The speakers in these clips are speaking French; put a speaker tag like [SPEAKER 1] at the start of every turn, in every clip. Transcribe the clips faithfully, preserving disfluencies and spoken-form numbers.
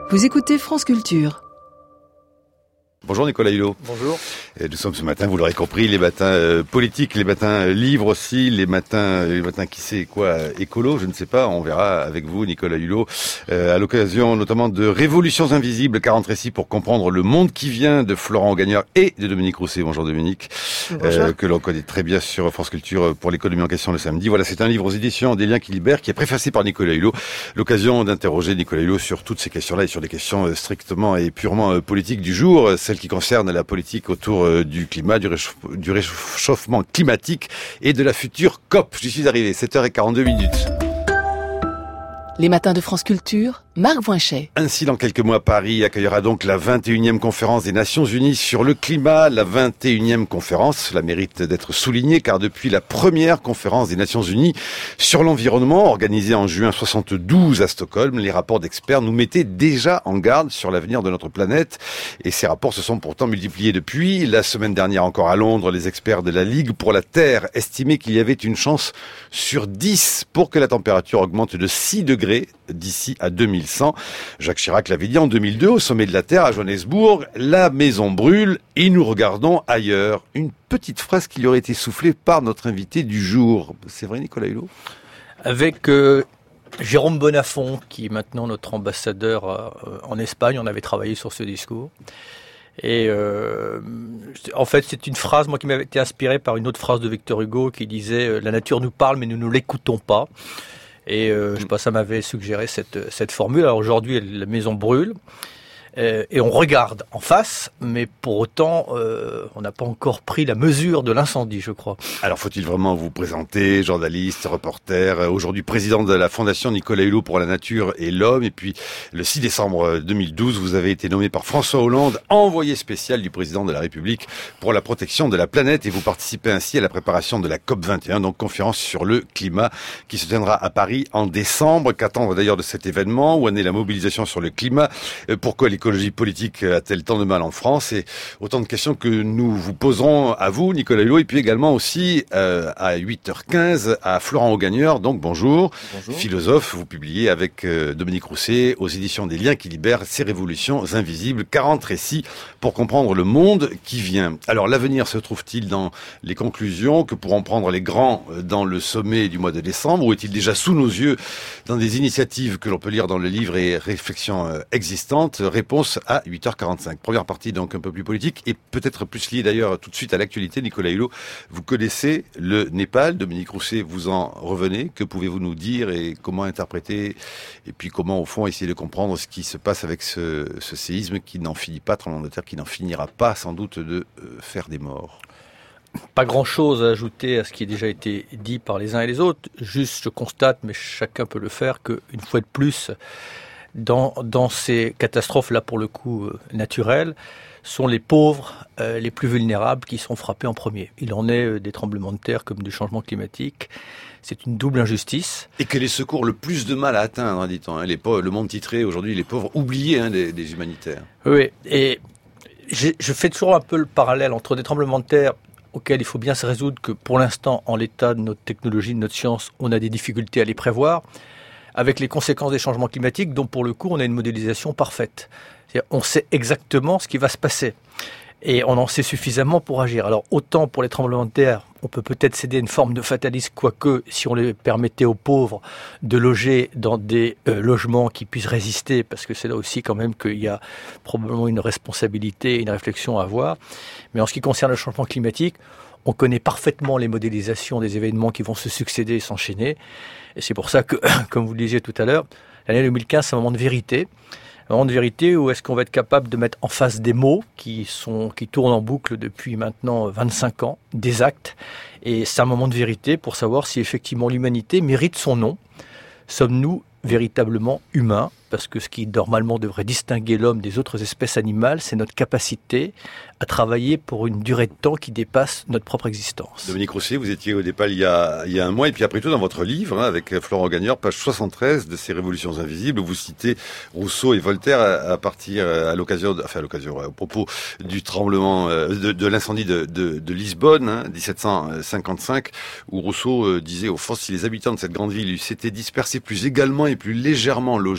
[SPEAKER 1] Vous écoutez France Culture.
[SPEAKER 2] Bonjour Nicolas Hulot.
[SPEAKER 3] Bonjour.
[SPEAKER 2] Et nous sommes ce matin, vous l'aurez compris, les matins euh, politiques, les matins euh, livres aussi, les matins, les matins qui sait quoi, euh, écolo, je ne sais pas, on verra avec vous Nicolas Hulot, euh, à l'occasion notamment de Révolutions invisibles, quarante récits pour comprendre le monde qui vient de Florent Gagnard et de Dominique Rousset. Bonjour Dominique, euh, que l'on connaît très bien sur France Culture pour l'économie en question le samedi. Voilà, c'est un livre aux éditions des Liens qui libèrent qui est préfacé par Nicolas Hulot. L'occasion d'interroger Nicolas Hulot sur toutes ces questions-là et sur des questions strictement et purement politiques du jour, celles qui concernent la politique autour du climat, du, réchauffe, du réchauffement climatique et de la future C O P. J'y suis arrivé, sept heures quarante-deux minutes.
[SPEAKER 1] Les matins de France Culture, Marc Voinchet.
[SPEAKER 2] Ainsi, dans quelques mois, Paris accueillera donc la vingt et unième conférence des Nations Unies sur le climat. La vingt et unième conférence, cela mérite d'être souligné, car depuis la première conférence des Nations Unies sur l'environnement, organisée en juin soixante-douze à Stockholm, les rapports d'experts nous mettaient déjà en garde sur l'avenir de notre planète. Et ces rapports se sont pourtant multipliés depuis. La semaine dernière encore à Londres, les experts de la Ligue pour la Terre estimaient qu'il y avait une chance sur dix pour que la température augmente de six degrés d'ici à deux mille cent. Jacques Chirac l'avait dit en deux mille deux au sommet de la Terre à Johannesburg, la maison brûle et nous regardons ailleurs. Une petite phrase qui lui aurait été soufflée par notre invité du jour. C'est vrai Nicolas Hulot ?
[SPEAKER 3] Avec euh, Jérôme Bonafont, qui est maintenant notre ambassadeur euh, en Espagne, on avait travaillé sur ce discours. Et euh, en fait, c'est une phrase, moi, qui m'avait été inspirée par une autre phrase de Victor Hugo qui disait euh, « La nature nous parle, mais nous ne l'écoutons pas ». Et euh, je sais pas, ça m'avait suggéré cette, cette formule. Alors aujourd'hui, la maison brûle. Euh, et on regarde en face, mais pour autant, euh, on n'a pas encore pris la mesure de l'incendie, je crois.
[SPEAKER 2] Alors, faut-il vraiment vous présenter, journaliste, reporter, aujourd'hui président de la Fondation Nicolas Hulot pour la nature et l'homme, et puis le six décembre deux mille douze, vous avez été nommé par François Hollande envoyé spécial du président de la République pour la protection de la planète, et vous participez ainsi à la préparation de la C O P vingt et un, donc conférence sur le climat, qui se tiendra à Paris en décembre. Qu'attendre d'ailleurs de cet événement? Où en est la mobilisation sur le climat? Pourquoi les L'écologie politique a-t-elle tant de mal en France? Et autant de questions que nous vous poserons à vous, Nicolas Hulot, et puis également aussi euh, à huit heures quinze à Florent Gagnard. Donc bonjour, bonjour. Philosophe, vous publiez avec euh, Dominique Rousset aux éditions des Liens qui libèrent ces révolutions invisibles, quarante récits pour comprendre le monde qui vient. Alors l'avenir se trouve-t-il dans les conclusions que pourront prendre les grands dans le sommet du mois de décembre, ou est-il déjà sous nos yeux dans des initiatives que l'on peut lire dans le livre et réflexions euh, existantes? Réponse à huit heures quarante-cinq. Première partie donc un peu plus politique et peut-être plus liée d'ailleurs tout de suite à l'actualité. Nicolas Hulot, vous connaissez le Népal, Dominique Rousset, vous en revenez. Que pouvez-vous nous dire et comment interpréter et puis comment au fond essayer de comprendre ce qui se passe avec ce, ce séisme qui n'en finit pas, tremblement de terre qui n'en finira pas sans doute de euh, faire des morts?
[SPEAKER 3] Pas grand-chose à ajouter à ce qui a déjà été dit par les uns et les autres. Juste, je constate, mais chacun peut le faire, qu'une fois de plus, Dans, dans ces catastrophes-là, pour le coup, euh, naturelles, sont les pauvres, euh, les plus vulnérables qui sont frappés en premier. Il en est euh, des tremblements de terre comme du changement climatique. C'est une double injustice.
[SPEAKER 2] Et que les secours le plus de mal à atteindre, hein, dit-on. Hein, les pauvres, le monde titré, aujourd'hui, les pauvres oubliés hein, des, des humanitaires.
[SPEAKER 3] Oui, et je fais toujours un peu le parallèle entre des tremblements de terre auxquels il faut bien se résoudre que pour l'instant, en l'état de notre technologie, de notre science, on a des difficultés à les prévoir, avec les conséquences des changements climatiques, dont pour le coup, on a une modélisation parfaite. C'est-à-dire, on sait exactement ce qui va se passer. Et on en sait suffisamment pour agir. Alors, autant pour les tremblements de terre, on peut peut-être céder à une forme de fatalisme, quoique, si on les permettait aux pauvres de loger dans des euh, logements qui puissent résister, parce que c'est là aussi quand même qu'il y a probablement une responsabilité, une réflexion à avoir. Mais en ce qui concerne le changement climatique, on connaît parfaitement les modélisations des événements qui vont se succéder et s'enchaîner. Et c'est pour ça que, comme vous le disiez tout à l'heure, l'année deux mille quinze, c'est un moment de vérité. Un moment de vérité où est-ce qu'on va être capable de mettre en face des mots qui sont, qui tournent en boucle depuis maintenant vingt-cinq ans, des actes. Et c'est un moment de vérité pour savoir si effectivement l'humanité mérite son nom. Sommes-nous véritablement humains? Parce que ce qui normalement devrait distinguer l'homme des autres espèces animales, c'est notre capacité à travailler pour une durée de temps qui dépasse notre propre existence.
[SPEAKER 2] Dominique Rousset, vous étiez au Népal il y a, il y a un mois, et puis après tout dans votre livre, hein, avec Florent Gagnard, page soixante-treize de ces révolutions invisibles, vous citez Rousseau et Voltaire à, à partir, à l'occasion, enfin à l'occasion, à propos du tremblement, de, de l'incendie de, de, de Lisbonne, hein, dix-sept cent cinquante-cinq, où Rousseau euh, disait au fond, si les habitants de cette grande ville eussent été dispersés plus également et plus légèrement logés,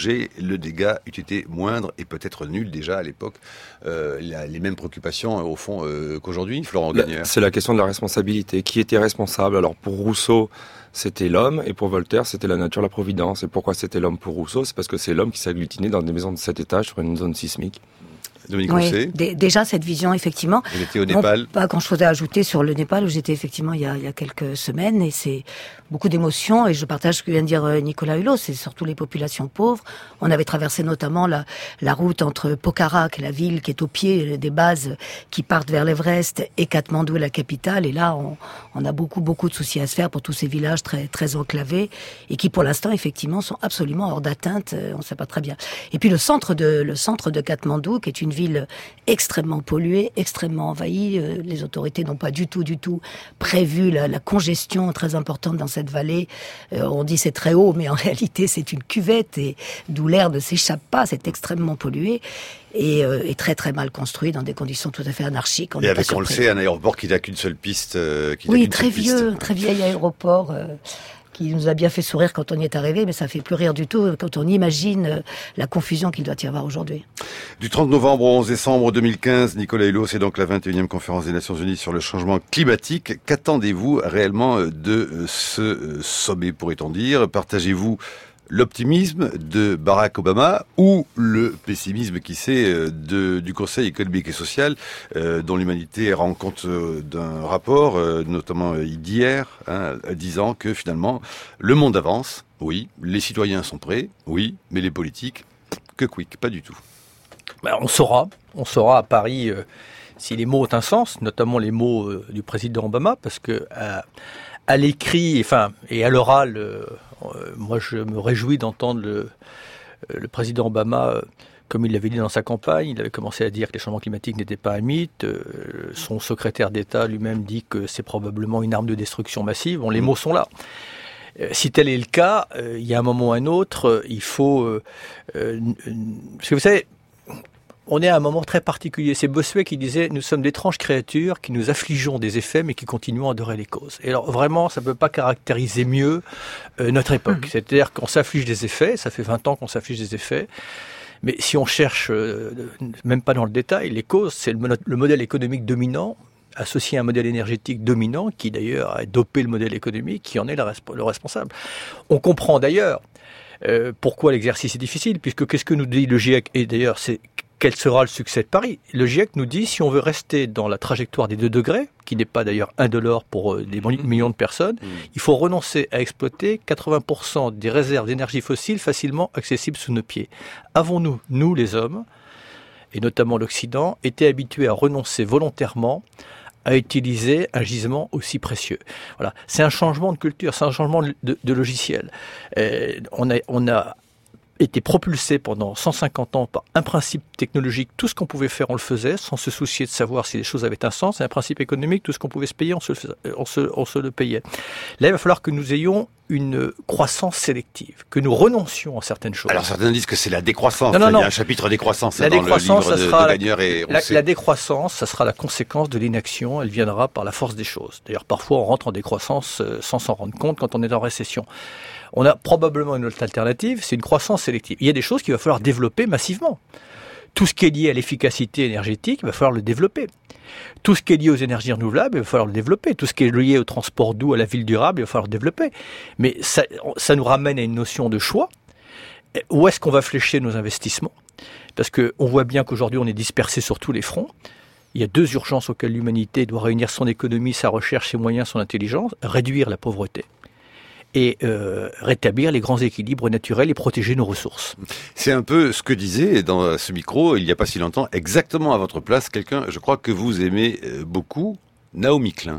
[SPEAKER 2] le dégât eût été moindre et peut-être nul déjà à l'époque. Euh, il a les mêmes préoccupations au fond euh, qu'aujourd'hui, Florent Gagnère.
[SPEAKER 4] C'est la question de la responsabilité. Qui était responsable? Alors pour Rousseau, c'était l'homme, et pour Voltaire, c'était la nature, la providence. Et pourquoi c'était l'homme pour Rousseau? C'est parce que c'est l'homme qui s'est agglutiné dans des maisons de sept étages sur une zone sismique.
[SPEAKER 2] Dominique
[SPEAKER 5] oui,
[SPEAKER 2] Rousset.
[SPEAKER 5] d- déjà cette vision, effectivement.
[SPEAKER 2] Il était au Népal.
[SPEAKER 5] Bon, pas grand-chose à ajouter sur le Népal, où j'étais effectivement il y a, il y a quelques semaines, et c'est beaucoup d'émotions, et je partage ce que vient de dire Nicolas Hulot, c'est surtout les populations pauvres. On avait traversé notamment la, la route entre Pokhara, qui est la ville qui est au pied des bases qui partent vers l'Everest, et Katmandou, la capitale, et là on, on a beaucoup beaucoup de soucis à se faire pour tous ces villages très très enclavés, et qui pour l'instant effectivement sont absolument hors d'atteinte, on ne sait pas très bien. Et puis le centre de le centre de Katmandou, qui est une ville extrêmement polluée, extrêmement envahie. Euh, les autorités n'ont pas du tout, du tout prévu la, la congestion très importante dans cette vallée. Euh, on dit c'est très haut, mais en réalité c'est une cuvette, et d'où l'air ne s'échappe pas. C'est extrêmement pollué et, euh, et très très mal construit dans des conditions tout à fait anarchiques. On
[SPEAKER 2] et avec, on le sait, un aéroport qui n'a qu'une seule piste. Euh, qui
[SPEAKER 5] oui,
[SPEAKER 2] qu'une
[SPEAKER 5] très
[SPEAKER 2] seule
[SPEAKER 5] vieux,
[SPEAKER 2] piste.
[SPEAKER 5] très vieil aéroport. Euh, qui nous a bien fait sourire quand on y est arrivé, mais ça fait plus rire du tout quand on imagine la confusion qu'il doit y avoir aujourd'hui.
[SPEAKER 2] Du trente novembre au onze décembre deux mille quinze, Nicolas Hulot, c'est donc la vingt et unième conférence des Nations Unies sur le changement climatique. Qu'attendez-vous réellement de ce sommet, pourrait-on dire? Partagez-vous l'optimisme de Barack Obama ou le pessimisme, qui sait, de, du Conseil économique et social, euh, dont l'humanité rend compte euh, d'un rapport, euh, notamment d'hier, hein, disant que finalement le monde avance, oui, les citoyens sont prêts, oui, mais les politiques, que quick, pas du tout.
[SPEAKER 3] Ben, on saura, on saura à Paris euh, si les mots ont un sens, notamment les mots euh, du président Obama, parce que euh, à l'écrit, enfin, et à l'oral, euh, euh, moi je me réjouis d'entendre le, euh, le président Obama, euh, comme il l'avait dit dans sa campagne. Il avait commencé à dire que les changements climatiques n'étaient pas un mythe. Euh, son secrétaire d'État lui-même dit que c'est probablement une arme de destruction massive. Bon, les mots sont là. Euh, si tel est le cas, euh, il y a un moment ou un autre, euh, il faut... Euh, euh, parce que vous savez, on est à un moment très particulier. C'est Bossuet qui disait « Nous sommes d'étranges créatures qui nous affligeons des effets mais qui continuons à adorer les causes ». Et alors vraiment, ça ne peut pas caractériser mieux euh, notre époque. Mmh. C'est-à-dire qu'on s'afflige des effets, ça fait vingt ans qu'on s'afflige des effets, mais si on cherche, euh, même pas dans le détail, les causes, c'est le, le modèle économique dominant, associé à un modèle énergétique dominant, qui d'ailleurs a dopé le modèle économique, qui en est la, le responsable. On comprend d'ailleurs euh, pourquoi l'exercice est difficile, puisque qu'est-ce que nous dit le GIEC? Et d'ailleurs, c'est quel sera le succès de Paris? Le GIEC nous dit, si on veut rester dans la trajectoire des deux degrés, qui n'est pas d'ailleurs indolore pour des millions de personnes, mmh. il faut renoncer à exploiter quatre-vingts pour cent des réserves d'énergie fossile facilement accessibles sous nos pieds. Avons-nous, nous les hommes, et notamment l'Occident, été habitués à renoncer volontairement à utiliser un gisement aussi précieux? Voilà, c'est un changement de culture, c'est un changement de, de logiciel. Euh, on a, on a été propulsé pendant cent cinquante ans par un principe technologique. Tout ce qu'on pouvait faire, on le faisait, sans se soucier de savoir si les choses avaient un sens. Et un principe économique, tout ce qu'on pouvait se payer, on se, on se, on se le payait. Là, il va falloir que nous ayons une croissance sélective, que nous renoncions à certaines choses.
[SPEAKER 2] Alors certains disent que c'est la décroissance.
[SPEAKER 3] Non, non, non.
[SPEAKER 2] Il y a un chapitre décroissance
[SPEAKER 3] la
[SPEAKER 2] dans
[SPEAKER 3] décroissance,
[SPEAKER 2] le livre
[SPEAKER 3] ça sera
[SPEAKER 2] de, de Gagnère et
[SPEAKER 3] la,
[SPEAKER 2] Rousset.
[SPEAKER 3] la décroissance, ça sera la conséquence de l'inaction. Elle viendra par la force des choses. D'ailleurs, parfois, on rentre en décroissance sans s'en rendre compte quand on est en récession. On a probablement une autre alternative, c'est une croissance sélective. Il y a des choses qu'il va falloir développer massivement. Tout ce qui est lié à l'efficacité énergétique, il va falloir le développer. Tout ce qui est lié aux énergies renouvelables, il va falloir le développer. Tout ce qui est lié au transport doux, à la ville durable, il va falloir le développer. Mais ça, ça nous ramène à une notion de choix. Où est-ce qu'on va flécher nos investissements? Parce qu'on voit bien qu'aujourd'hui, on est dispersé sur tous les fronts. Il y a deux urgences auxquelles l'humanité doit réunir son économie, sa recherche, ses moyens, son intelligence. Réduire la pauvreté et euh, rétablir les grands équilibres naturels et protéger nos ressources.
[SPEAKER 2] C'est un peu ce que disait dans ce micro, il n'y a pas si longtemps, exactement à votre place, quelqu'un, je crois que vous aimez beaucoup, Naomi Klein.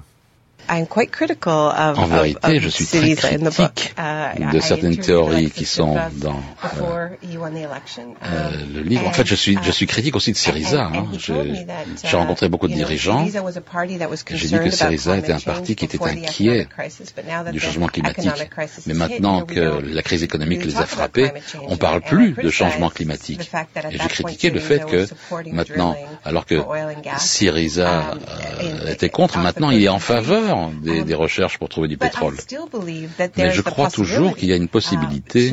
[SPEAKER 6] En vérité, je suis très critique de certaines théories qui sont dans euh, euh, le livre. En fait, je suis, je suis critique aussi de Syriza. Hein. J'ai rencontré beaucoup de dirigeants. J'ai dit que Syriza était un parti qui était inquiet du changement climatique. Mais maintenant que la crise économique les a frappés, on ne parle plus de changement climatique. Et j'ai critiqué le fait que maintenant, alors que Syriza euh, était contre, maintenant il est en faveur encore des, des recherches pour trouver du pétrole. Mais je crois toujours qu'il y a une possibilité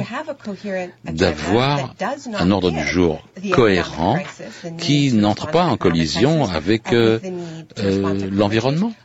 [SPEAKER 6] d'avoir un ordre du jour cohérent qui n'entre pas en collision avec euh, euh, l'environnement.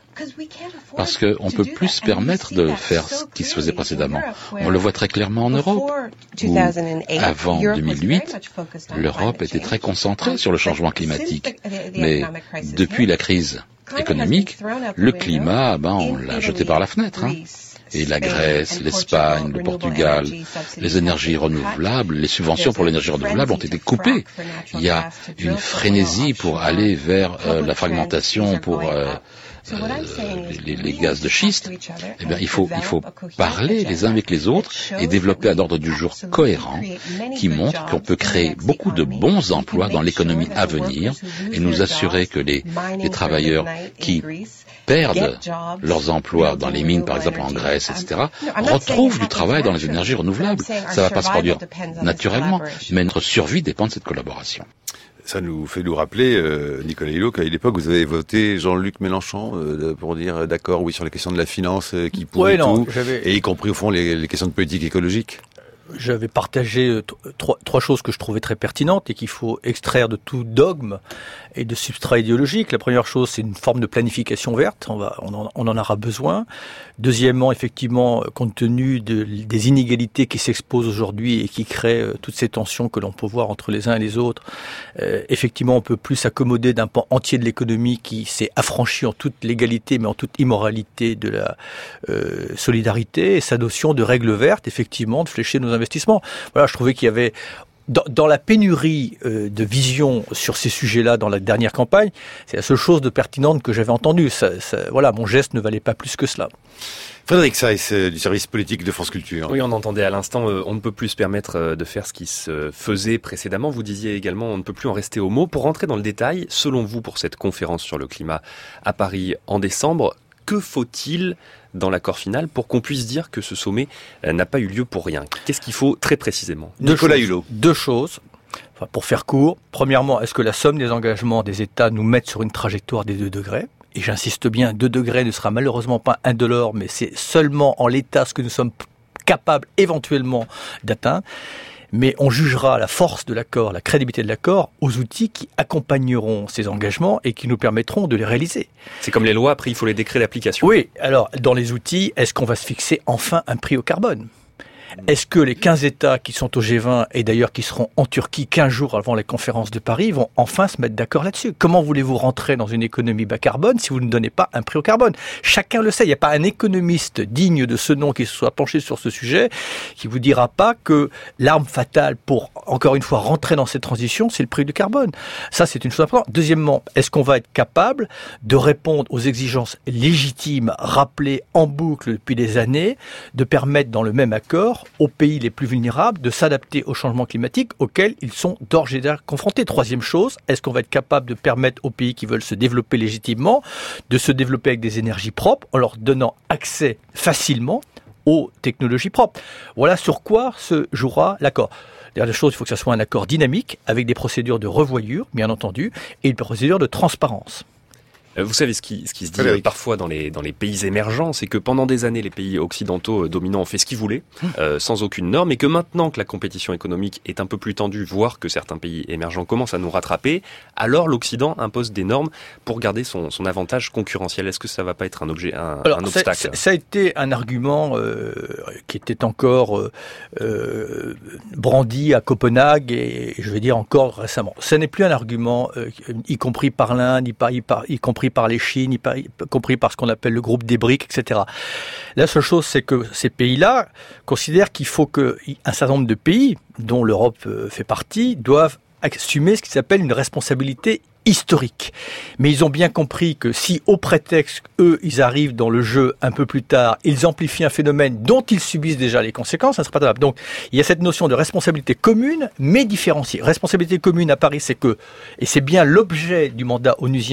[SPEAKER 6] Parce qu'on ne peut plus se permettre de faire ce qui se faisait précédemment. On le voit très clairement en Europe, où avant deux mille huit, l'Europe était très concentrée sur le changement climatique. Mais depuis la crise économique, le climat, ben, on l'a jeté par la fenêtre. Hein. Et la Grèce, l'Espagne, le Portugal, les énergies renouvelables, les subventions pour l'énergie renouvelable ont été coupées. Il y a une frénésie pour aller vers euh, la fragmentation, pour euh, euh, les, les gaz de schiste. Eh bien, il faut, il faut parler les uns avec les autres et développer un ordre du jour cohérent qui montre qu'on peut créer beaucoup de bons emplois dans l'économie à venir et nous assurer que les, les travailleurs qui perdent leurs emplois dans les mines, par exemple en Grèce, et cetera, retrouvent du travail dans les énergies renouvelables. Ça ne va pas se produire naturellement, mais notre survie dépend de cette collaboration.
[SPEAKER 2] Ça nous fait nous rappeler, euh, Nicolas Hulot, qu'à l'époque, vous avez voté Jean-Luc Mélenchon euh, pour dire euh, d'accord, oui, sur les questions de la finance euh, qui pourrit ouais, tout, et y compris, au fond, les, les questions de politique écologique.
[SPEAKER 3] J'avais partagé trois, trois choses que je trouvais très pertinentes et qu'il faut extraire de tout dogme et de substrat idéologique. La première chose, c'est une forme de planification verte. On va, on en, on en aura besoin. Deuxièmement, effectivement, compte tenu de, des inégalités qui s'exposent aujourd'hui et qui créent euh, toutes ces tensions que l'on peut voir entre les uns et les autres, euh, effectivement, on peut plus s'accommoder d'un pan entier de l'économie qui s'est affranchi en toute légalité, mais en toute immoralité de la euh, solidarité. Et sa notion de règle verte, effectivement, de flécher nos investissement. Voilà, je trouvais qu'il y avait dans, dans la pénurie euh, de vision sur ces sujets-là dans la dernière campagne, c'est la seule chose de pertinente que j'avais entendue. Ça, ça, voilà, mon geste ne valait pas plus que cela.
[SPEAKER 2] Frédéric Seiss, du service politique de France Culture.
[SPEAKER 7] Oui, on entendait à l'instant, euh, on ne peut plus se permettre euh, de faire ce qui se faisait précédemment. Vous disiez également, on ne peut plus en rester aux mots. Pour rentrer dans le détail, selon vous, pour cette conférence sur le climat à Paris en décembre, que faut-il dans l'accord final pour qu'on puisse dire que ce sommet n'a pas eu lieu pour rien? Qu'est-ce qu'il faut très précisément?
[SPEAKER 3] Deux Nicolas choses, Hulot. Deux choses. Enfin, pour faire court, premièrement, est-ce que la somme des engagements des États nous met sur une trajectoire des deux degrés? Et j'insiste bien, deux degrés ne sera malheureusement pas un dollar, mais c'est seulement en l'état ce que nous sommes capables éventuellement d'atteindre. Mais on jugera la force de l'accord, la crédibilité de l'accord aux outils qui accompagneront ces engagements et qui nous permettront de les réaliser.
[SPEAKER 7] C'est comme les lois, après il faut les décrets d'application.
[SPEAKER 3] Oui, alors dans les outils, est-ce qu'on va se fixer enfin un prix au carbone ? Est-ce que les quinze États qui sont au G vingt et d'ailleurs qui seront en Turquie quinze jours avant la conférence de Paris vont enfin se mettre d'accord là-dessus? Comment voulez-vous rentrer dans une économie bas carbone si vous ne donnez pas un prix au carbone? Chacun le sait, il n'y a pas un économiste digne de ce nom qui se soit penché sur ce sujet qui vous dira pas que l'arme fatale pour, encore une fois, rentrer dans cette transition, c'est le prix du carbone. Ça, c'est une chose importante. Deuxièmement, est-ce qu'on va être capable de répondre aux exigences légitimes rappelées en boucle depuis des années, de permettre dans le même accord aux pays les plus vulnérables de s'adapter au changement climatique auxquels ils sont d'ores et déjà confrontés. Troisième chose, est-ce qu'on va être capable de permettre aux pays qui veulent se développer légitimement de se développer avec des énergies propres en leur donnant accès facilement aux technologies propres? Voilà sur quoi se jouera l'accord. Dernière chose, il faut que ce soit un accord dynamique avec des procédures de revoyure, bien entendu, et une procédure de transparence.
[SPEAKER 7] Vous savez, ce qui, ce qui se dit euh, parfois dans les, dans les pays émergents, c'est que pendant des années, les pays occidentaux euh, dominants ont fait ce qu'ils voulaient, euh, sans aucune norme, et que maintenant que la compétition économique est un peu plus tendue, voire que certains pays émergents commencent à nous rattraper, alors l'Occident impose des normes pour garder son, son avantage concurrentiel. Est-ce que ça ne va pas être un, objet, un,
[SPEAKER 3] alors,
[SPEAKER 7] un obstacle?
[SPEAKER 3] ça, ça a été un argument euh, qui était encore euh, euh, brandi à Copenhague, et je vais dire encore récemment. Ce n'est plus un argument, euh, y compris par l'Inde, y, par, y, par, y compris par les Chines, y, par, y compris par ce qu'on appelle le groupe des BRICS, et cetera. La seule chose, c'est que ces pays-là considèrent qu'il faut qu'un certain nombre de pays, dont l'Europe fait partie, doivent assumer ce qui s'appelle une responsabilité historique. Mais ils ont bien compris que si, au prétexte, eux, ils arrivent dans le jeu un peu plus tard, ils amplifient un phénomène dont ils subissent déjà les conséquences, ça ne sera pas tenable. Donc, il y a cette notion de responsabilité commune, mais différenciée. Responsabilité commune à Paris, c'est que, et c'est bien l'objet du mandat onusien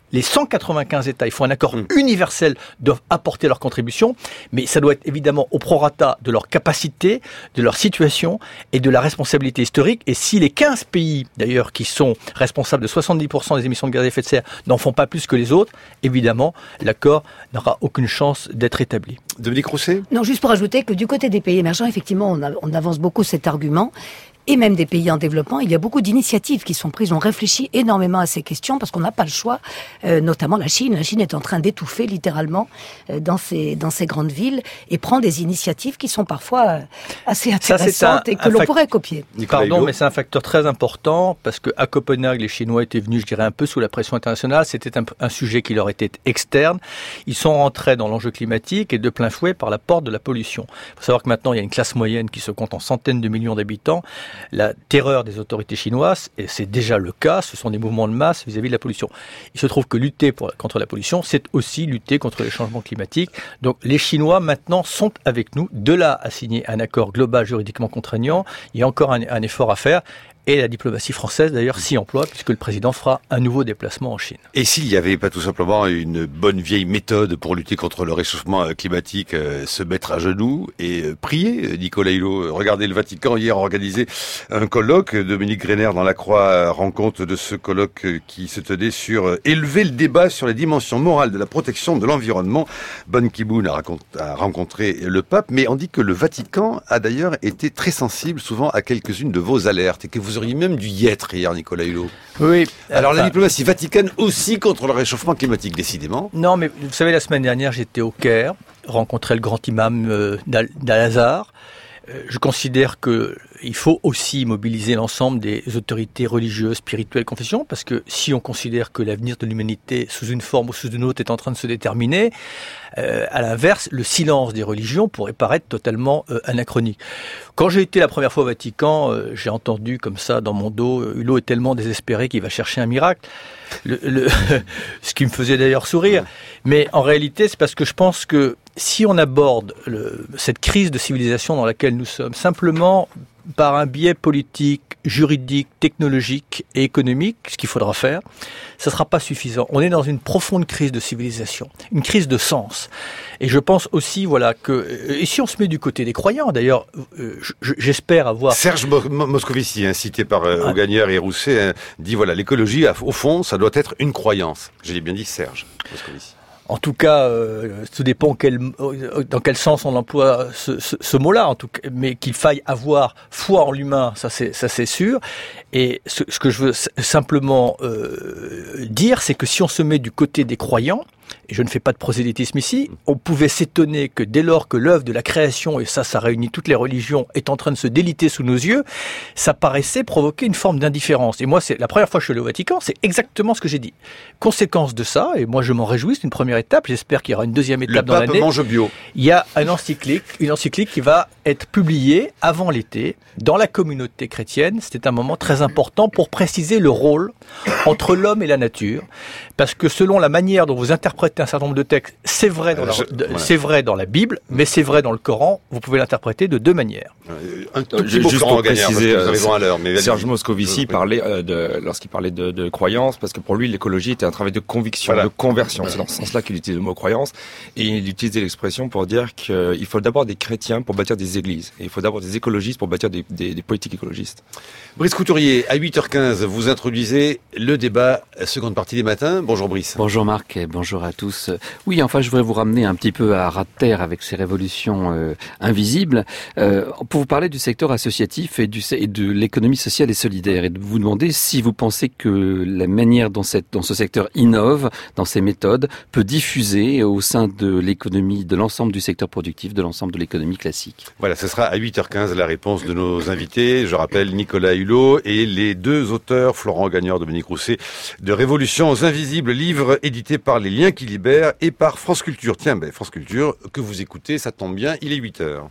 [SPEAKER 3] les cent quatre-vingt-quinze États, il faut un accord mmh. universel, doivent apporter leur contribution, mais ça doit être évidemment au prorata de leur capacité, de leur situation et de la responsabilité historique. Et si les quinze pays, d'ailleurs, qui sont responsables de soixante-dix pour cent des émissions de gaz à effet de serre, n'en font pas plus que les autres, évidemment, l'accord n'aura aucune chance d'être établi.
[SPEAKER 2] Dominique Rousset ?
[SPEAKER 5] Non, juste pour ajouter que du côté des pays émergents, effectivement, on, a, on avance beaucoup cet argument. Et même des pays en développement, il y a beaucoup d'initiatives qui sont prises. On réfléchit énormément à ces questions parce qu'on n'a pas le choix, euh, notamment la Chine. La Chine est en train d'étouffer littéralement euh, dans ces dans ces grandes villes et prend des initiatives qui sont parfois euh, assez intéressantes Ça, un, et que l'on fact... pourrait copier.
[SPEAKER 3] Pardon, mais c'est un facteur très important parce que à Copenhague, les Chinois étaient venus, je dirais, un peu sous la pression internationale. C'était un, un sujet qui leur était externe. Ils sont rentrés dans l'enjeu climatique et de plein fouet par la porte de la pollution. Il faut savoir que maintenant, il y a une classe moyenne qui se compte en centaines de millions d'habitants. La terreur des autorités chinoises, et c'est déjà le cas, ce sont des mouvements de masse vis-à-vis de la pollution. Il se trouve que lutter pour, contre la pollution, c'est aussi lutter contre les changements climatiques. Donc les Chinois maintenant sont avec nous. De là à signer un accord global juridiquement contraignant, il y a encore un, un effort à faire. Et la diplomatie française, d'ailleurs, s'y emploie, puisque le président fera un nouveau déplacement en Chine.
[SPEAKER 2] Et s'il n'y avait pas tout simplement une bonne vieille méthode pour lutter contre le réchauffement climatique, euh, se mettre à genoux et euh, prier, Nicolas Hulot. Regardez, le Vatican hier a organisé un colloque. Dominique Greiner dans la Croix rend compte de ce colloque qui se tenait sur euh, élever le débat sur les dimensions morales de la protection de l'environnement. Ban Ki-moon a, a rencontré le pape, mais on dit que le Vatican a d'ailleurs été très sensible souvent à quelques-unes de vos alertes et que vous Vous auriez même dû y être hier, Nicolas Hulot.
[SPEAKER 3] Oui.
[SPEAKER 2] Alors la diplomatie vaticane aussi contre le réchauffement climatique, décidément.
[SPEAKER 3] Non, mais vous savez, la semaine dernière, j'étais au Caire, rencontrer le grand imam euh, d'Al-Azhar. Euh, je considère que il faut aussi mobiliser l'ensemble des autorités religieuses, spirituelles, confessions, parce que si on considère que l'avenir de l'humanité, sous une forme ou sous une autre, est en train de se déterminer, euh, à l'inverse, le silence des religions pourrait paraître totalement euh, anachronique. Quand j'ai été la première fois au Vatican, euh, j'ai entendu comme ça dans mon dos, euh, Hulot est tellement désespéré qu'il va chercher un miracle. Le, le ce qui me faisait d'ailleurs sourire. Mais en réalité, c'est parce que je pense que si on aborde le, cette crise de civilisation dans laquelle nous sommes, simplement par un biais politique, juridique, technologique et économique, ce qu'il faudra faire, ça ne sera pas suffisant. On est dans une profonde crise de civilisation, une crise de sens. Et je pense aussi, voilà, que, et si on se met du côté des croyants, d'ailleurs, euh, j'espère avoir...
[SPEAKER 2] Serge Moscovici, hein, cité par euh, Augagnard et Rousset, hein, dit, voilà, l'écologie, au fond, ça doit être une croyance. J'ai bien dit Serge Moscovici.
[SPEAKER 3] En tout cas, euh, tout dépend quel, dans quel sens on emploie ce, ce, ce mot-là, en tout cas, mais qu'il faille avoir foi en l'humain, ça c'est ça c'est sûr. Et ce, ce que je veux simplement euh, dire, c'est que si on se met du côté des croyants, et je ne fais pas de prosélytisme ici, on pouvait s'étonner que dès lors que l'œuvre de la création, et ça, ça réunit toutes les religions, est en train de se déliter sous nos yeux, ça paraissait provoquer une forme d'indifférence. Et moi, c'est la première fois que je suis allé au Vatican, c'est exactement ce que j'ai dit. Conséquence de ça, et moi je m'en réjouis, c'est une première étape, j'espère qu'il y aura une deuxième étape dans l'année.
[SPEAKER 2] Le pape mange bio.
[SPEAKER 3] Il y a un encyclique, une encyclique qui va être publiée avant l'été, dans la communauté chrétienne. C'était un moment très important pour préciser le rôle entre l'homme et la nature, parce que selon la manière dont vous interprétez un certain nombre de textes, c'est vrai dans la, je, de, voilà. c'est vrai dans la Bible, mais c'est vrai dans le Coran. Vous pouvez l'interpréter de deux manières.
[SPEAKER 2] Euh, un tout petit juste pour préciser,
[SPEAKER 4] euh, à l'heure, mais Serge Moscovici oui. parlait euh, de lorsqu'il parlait de, de croyance, parce que pour lui l'écologie était un travail de conviction, voilà. de conversion. Voilà. C'est dans ce sens-là qu'il utilise le mot croyance, et il utilisait l'expression pour dire qu'il faut d'abord des chrétiens pour bâtir des églises, et il faut d'abord des écologistes pour bâtir des, des, des politiques écologistes.
[SPEAKER 2] Brice Couturier, à huit heures quinze, vous introduisez le débat seconde partie des matins. Bonjour Brice.
[SPEAKER 8] Bonjour Marc et bonjour à tous. Oui, enfin, je voudrais vous ramener un petit peu à ras de terre avec ces révolutions euh, invisibles, euh, pour vous parler du secteur associatif et, du, et de l'économie sociale et solidaire, et de vous demander si vous pensez que la manière dont, cette, dont ce secteur innove dans ses méthodes peut diffuser au sein de l'économie, de l'ensemble du secteur productif, de l'ensemble de l'économie classique.
[SPEAKER 2] Voilà, ce sera à huit heures quinze la réponse de nos invités. Je rappelle Nicolas Hulot et les deux auteurs, Florent Augagnard, Dominique Rousset, de Révolutions invisibles, livre édité par Les Liens qui libèrent et par France Culture. Tiens, ben France Culture, que vous écoutez, ça tombe bien, il est huit heures.